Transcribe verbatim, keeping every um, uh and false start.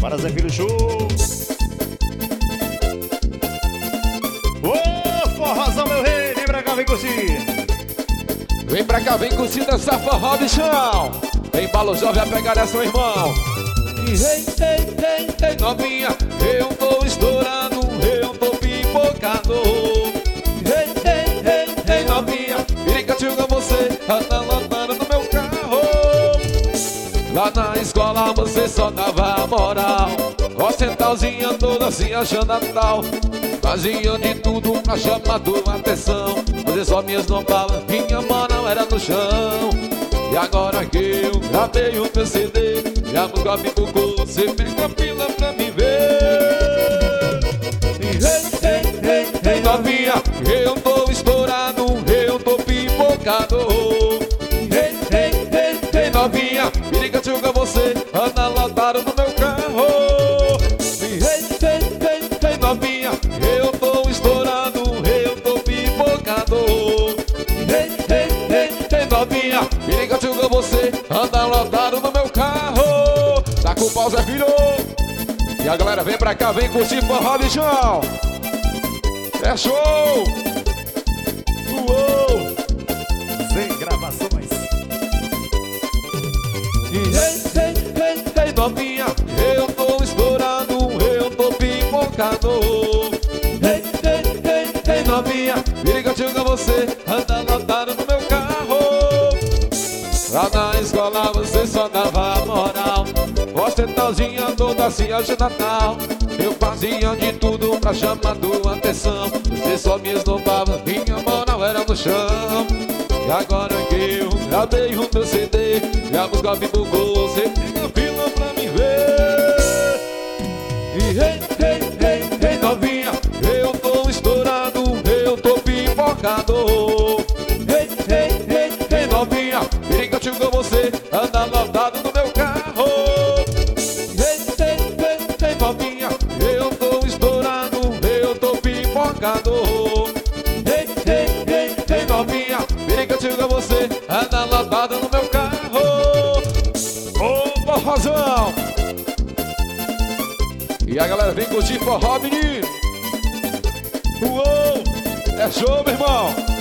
Para Zé Filho Show. Ô, forrozão, meu rei, vem pra cá, vem curtir. Vem pra cá, vem curtir essa forró, bichão. Vem balo jovem a pegar essa, meu irmão. E ei, ei, ei, ei, novinha, eu tô estourando, eu tô pipocado. Ei, ei, ei, ei, novinha, piricatinga você, anda lotando no meu carro. Lá na escola você só dava moral, ostentalzinha toda assim achando Natal. Fazia de tudo pra chamar tua atenção, você só me esnobava, minha mão não era no chão. E agora que eu gravei o meu C D e a música me tocou, você pega a pila pra me ver. E ei, ei, ei, ei, novinha, eu tô estourado, eu tô pipocado. Ei, ei, ei, ei, novinha, periga tchuga você, anda lotado no meu carro. E ei, ei, ei, ei, novinha, eu tô estourado, eu tô pipocado. Ei, ei, ei, ei, novinha, periga tchuga você, anda lotado no meu carro. Tá com o pau, Zé Filho. E a galera vem pra cá, vem curtir forró, bichão. É show. Uou, sem gravações. E ei, ei, ei, ei, novinha, eu tô estourado, eu tô pipocado. Ei, ei, ei, ei, novinha, periga tchuga você, anda lotado no meu carro. Lá na escola você só dava moral, ostentalzinha toda assim hoje Natal. Eu fazia de tudo pra chamar tua atenção, você só me esnobava, minha moral era no chão. E agora que eu gravei o meu C D e a música me bugou, você fica fila pra me ver. E ei, ei, ei, ei, novinha, eu tô estourado, eu tô pipocado. Ei, ei, ei, ei, novinha, periga tchuga você, anda lotado no meu carro. Ei, ei, ei, ei, novinha, eu tô estourado, eu tô pipocado. Ei, ei, ei, ei, novinha, periga tchuga você, anda lotado no meu carro. Ô, forrozão! E a galera vem curtir forró, menino. Uou, é show, meu irmão.